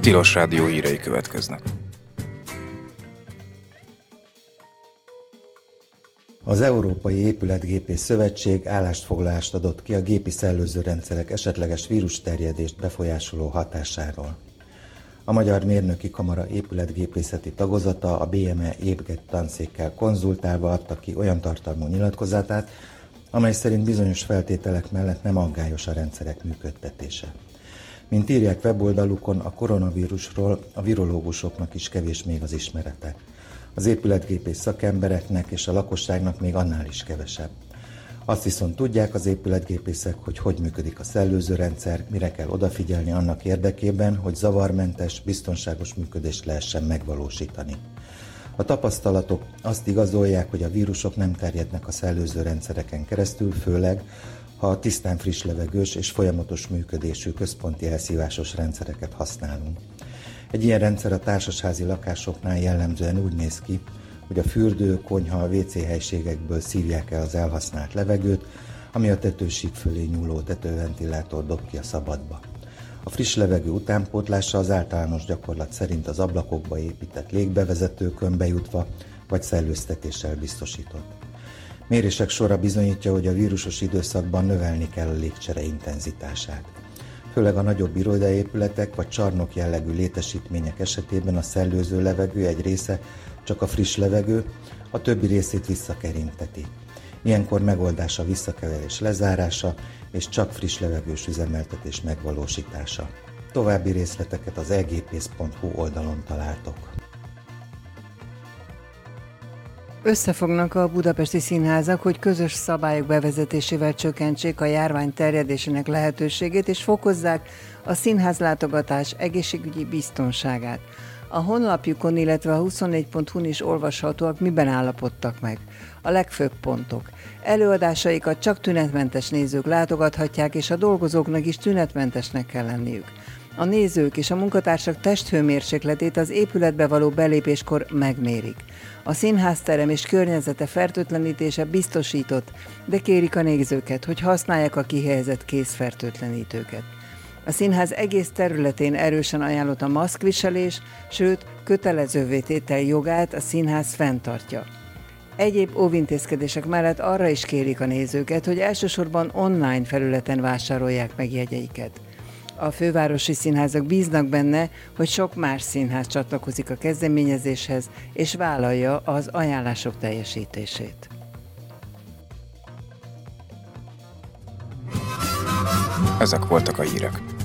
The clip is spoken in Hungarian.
Tilos Rádió hírei következnek. Az Európai Épületgépész Szövetség állásfoglalást adott ki a gépi szellőzőrendszerek esetleges vírusterjedést befolyásoló hatásáról. A Magyar Mérnöki Kamara épületgépészeti tagozata a BME épület tanszékkel konzultálva adta ki olyan tartalmú nyilatkozatát, amely szerint bizonyos feltételek mellett nem aggályos a rendszerek működtetése. Mint írják weboldalukon, a koronavírusról a virológusoknak is kevés még az ismerete. Az épületgépész szakembereknek és a lakosságnak még annál is kevesebb. Azt viszont tudják az épületgépészek, hogy működik a szellőzőrendszer, mire kell odafigyelni annak érdekében, hogy zavarmentes, biztonságos működést lehessen megvalósítani. A tapasztalatok azt igazolják, hogy a vírusok nem terjednek a szellőzőrendszereken keresztül, főleg, ha tisztán friss levegős és folyamatos működésű központi elszívásos rendszereket használunk. Egy ilyen rendszer a társasházi lakásoknál jellemzően úgy néz ki, hogy a fürdő, konyha, WC helységekből szívják el az elhasznált levegőt, ami a tetősík fölé nyúló tetőventilátor dob ki a szabadba. A friss levegő utánpótlása az általános gyakorlat szerint az ablakokba épített légbevezetőkön bejutva vagy szellőztetéssel biztosított. Mérések sora bizonyítja, hogy a vírusos időszakban növelni kell a légcsere intenzitását. Főleg a nagyobb irodaépületek vagy csarnok jellegű létesítmények esetében a szellőző levegő egy része csak a friss levegő, a többi részét visszakerinteti. Ilyenkor megoldás a visszakeverés lezárása és csak friss levegős üzemeltetés megvalósítása. További részleteket az egpész.hu oldalon találtok. Összefognak a budapesti színházak, hogy közös szabályok bevezetésével csökkentsék a járvány terjedésének lehetőségét és fokozzák a színházlátogatás egészségügyi biztonságát. A honlapjukon, illetve a 24.hu-n is olvashatóak, miben állapodtak meg. A legfőbb pontok. Előadásaikat csak tünetmentes nézők látogathatják, és a dolgozóknak is tünetmentesnek kell lenniük. A nézők és a munkatársak testhőmérsékletét az épületbe való belépéskor megmérik. A színházterem és környezete fertőtlenítése biztosított, de kérik a nézőket, hogy használják a kihelyezett kézfertőtlenítőket. A színház egész területén erősen ajánlott a maszkviselés, sőt, kötelezővé tétel jogát a színház fenntartja. Egyéb óvintézkedések mellett arra is kérik a nézőket, hogy elsősorban online felületen vásárolják meg jegyeiket. A fővárosi színházak bíznak benne, hogy sok más színház csatlakozik a kezdeményezéshez, és vállalja az ajánlások teljesítését. Ezek voltak a hírek.